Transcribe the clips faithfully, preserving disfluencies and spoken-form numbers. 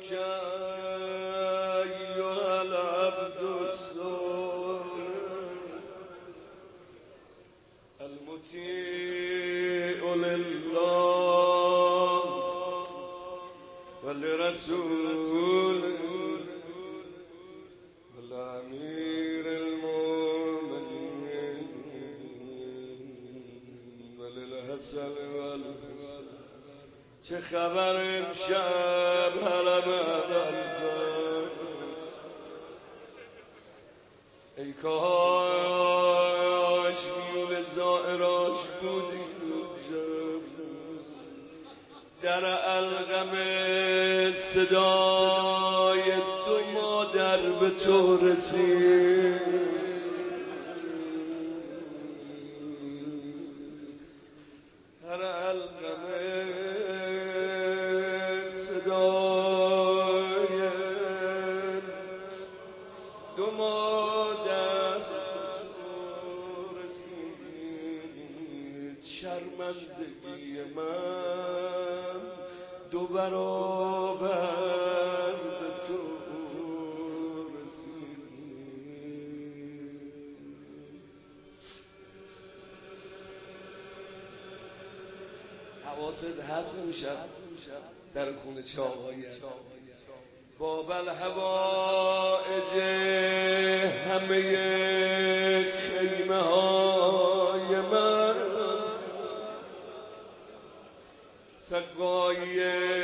أيها العبد الصالح المطيع لله ولرسوله والأمير المؤمنين وللحسن والحسين. چه خبر امشب حرم قلبم ای کاش میون زائراش بودی در القم صدای دو مادر به تو رسید. در القم صدای دو مادر به تو رسید. شرمندگی من دو برابر به تو رسید. حواست هست میشد در خونه چه آقایی هست باب الحوائج همه خیمه های من سقای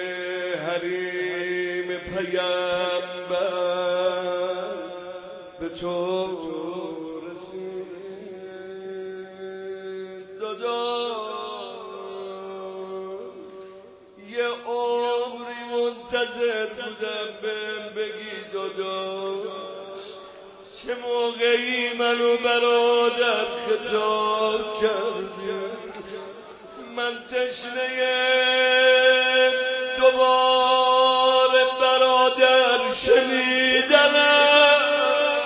حریم پیامبر به تو رسید. دادا یه عمری منتظر بودم بهم بگی دادا چه موقعی منو برادر خطاب کردی. من تشنه دوباره برادر شنیدنم.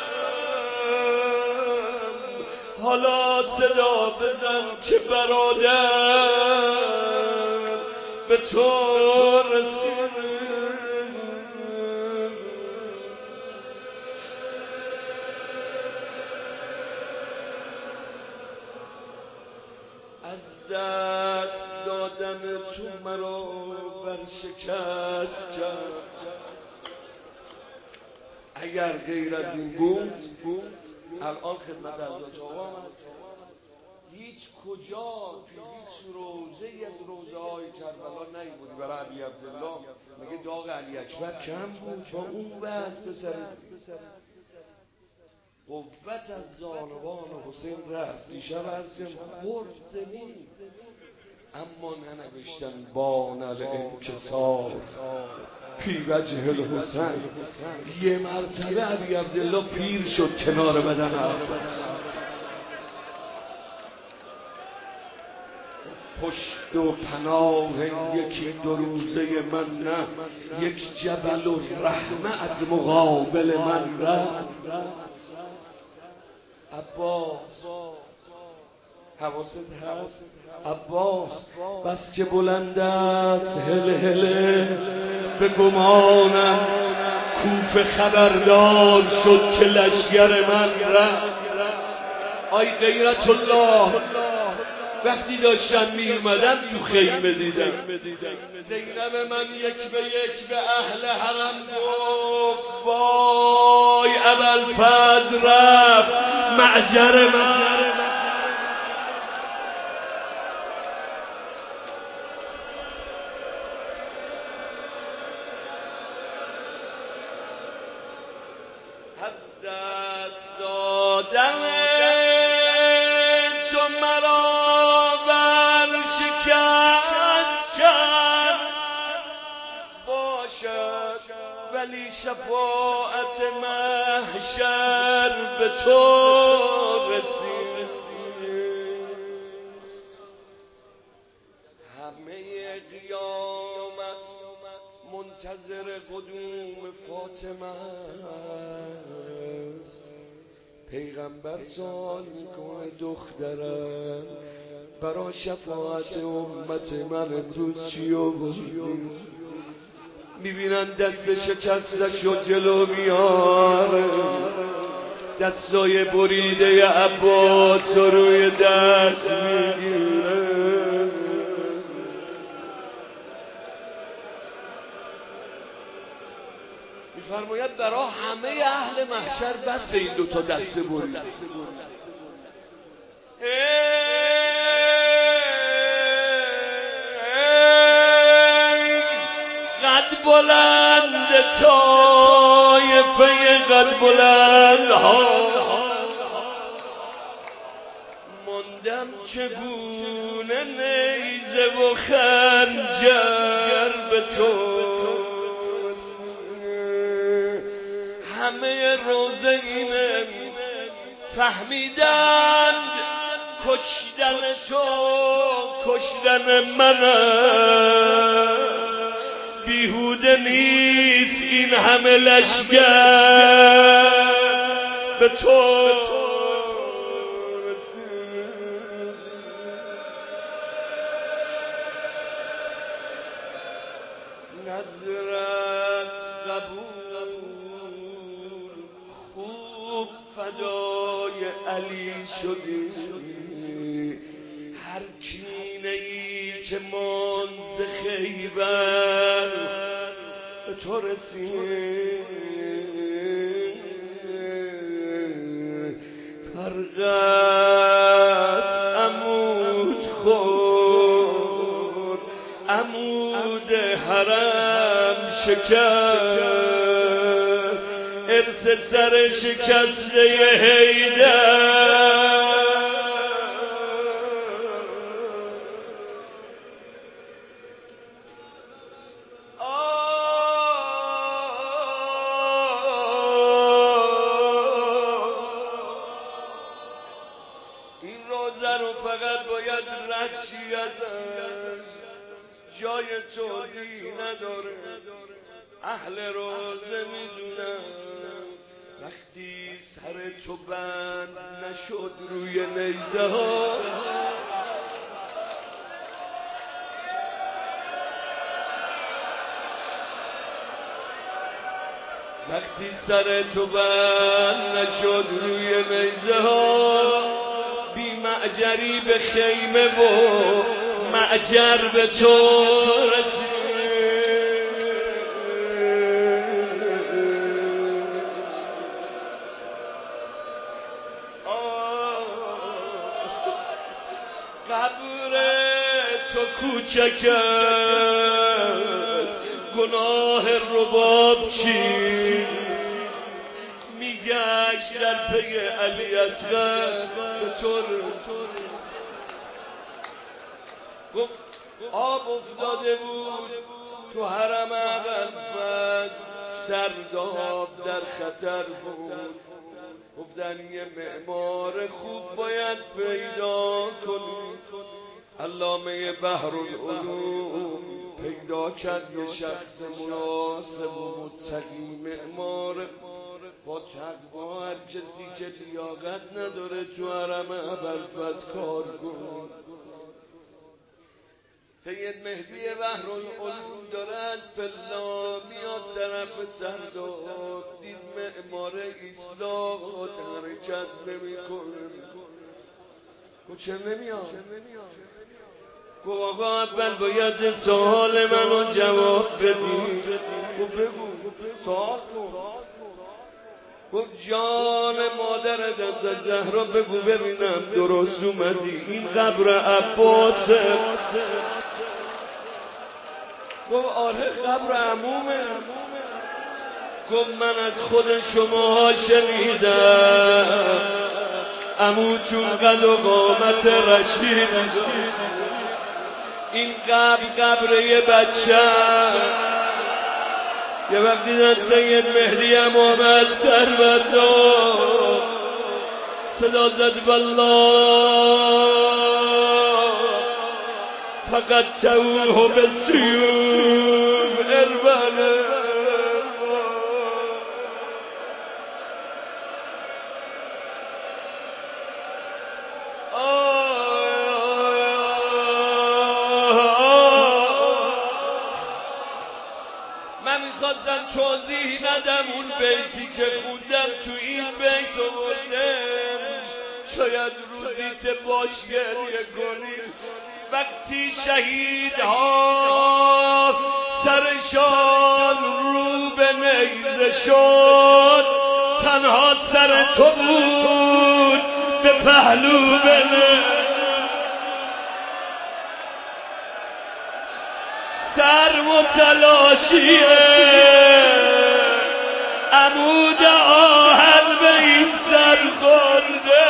حالا صدا بزن که برادر به تو رسید. از دست دادن تو مرا برشکست کرد. اگر غیر از این بود الان خدمت حضرت آقا آمد. هیچ کجا هیچ روزه ای از روزه های کربلا نیبودی برای علی عبدالله. مگه داغ علی اکبر کم بود با اون وضع بسرید. قوت از زانوان حسین رفت. دیشب عرضیم خورد زمین اما ننوشتن بان الانکسار فی وجه الحسین. یه مرتبه علی عبدالله پیر شد کنار بدن عباس. پشت و پناه یکی دو روزه من نه یک جبل و رحمه از مقابل من رفت. عباس حواست هست عباس بس که بلند است هله هله به گمانم کوفه خبردار شد که لشگر من رفت. آی غیرت الله وقتی داشتم می اومدم تو خیمه دیدم زینب من یک به یک به اهل حرم گفت وای ابوالفضل رفت معجر من. از دست دادن تو مرا برشکست کرد. باشد ولی شفاعت محشر به تو رسید. همه قیامت منتظر قدوم فاطمه است. پیغمبر سوال میکنه دخترم برای شفاعت امت من امروز چی آوردی؟ میبینن دست شکستش و جلو میاره، دستای بریده عباس رو روی دست میگیره. میفرماید برای همه اهل محشر بس این دوتا دست بریده. قد بلند طایفه قد بلند ها، ماندم چگونه نیزه و خنجر به تو. همه روزه اینه فهمیدند کشتن تو کشتن من است، بیهوده نیست این همه لشگر به تو. نظرت قبول خوب فدای علی شدی، هر کینه ای که مانز خیبر به تو رسید، فرقت عمود خورد عمود حرم شکر، ارث سر شکسته حیدر. این روزه رو فقط باید رد شی ازش، جای توضیح نداره. اهل روزه میدونن وقتی سر تو بند نشد روی نیزه ها، وقتی سر تو بند نشد روی نیزه ها، بی معجری به خیمه و معجر به تو رسید. قبر تو کوچک است گناه رباب چی، میگشت در پی علی اصغر به طور گفت آب افتاده بود تو حرم ابوالفضل، سرداب در خطر بود. گفتن یه معمار خوب باید پیدا کنی. علامه بحرالعلوم پیدا کرد یه شخص مناسب و متقی، معمار با تقوا، هر کسی که لیاقت نداره تو حرم ابوالفضل کار کن. سید مهدی بحرالعلوم داره از پلا میاد طرف سرداب، دید معمار ایستاد حرکت نمی کنه. گفت چه نمیاد؟ گفت آقا اول باید سوال منو جواب بدی. گفت بگو سوال کن. گفت جان مادرت از زهرا بگو ببینم درست اومدی، این قبر عباسه؟ گفت آره قبر عمومه. گفت من از خود شما شنیدم عمو چون قد و قامت رشید، این قبر قبر یه بچه. یه وقت دیدن سید مهدی هم آمد سر بزن صدا زد والله فقط توه به سیوم اربله. من میخواستم توضیح ندم اون بیتی که خوندم تو این بیت آوردم شاید روزی چه باش گریه کنیم وقتی شهیدها سرشان رو به نیزه شد تنها سر تو بود به پهلو بله سر متلاشیه عمود آهن به این سر خورده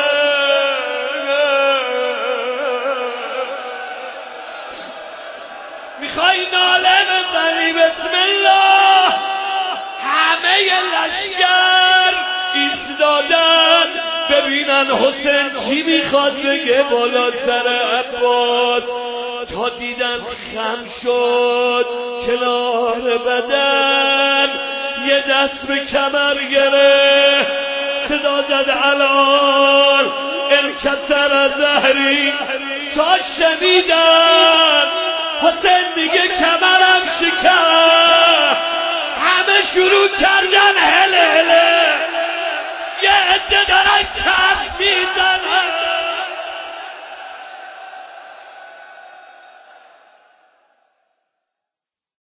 میخوای ناله بزنی بسم الله همه لشکر ایستادن ببینن حسین چی میخواد بگه بالا سر عباس تا دیدن خم شد کنار بدن یه دست به کمر گره صدا زد الان انکسر زهری تا شنیدن حسین میگه کمرم شکر همه شروع کردن هله هله یه عده دارن